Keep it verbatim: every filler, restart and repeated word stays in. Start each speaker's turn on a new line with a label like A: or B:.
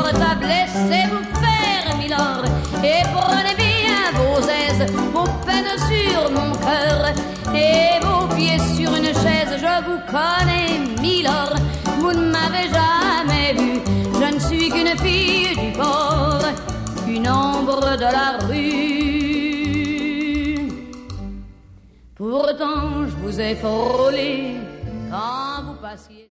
A: fort à blesser, vous faire, milord. Et prenez bien vos aises, vos peines sur mon cœur et vos pieds sur une chaise. Je vous connais, milord, vous ne m'avez jamais vu. Je ne suis qu'une fille du port, une ombre de la rue. Pourtant je vous ai frôlé quand vous passiez.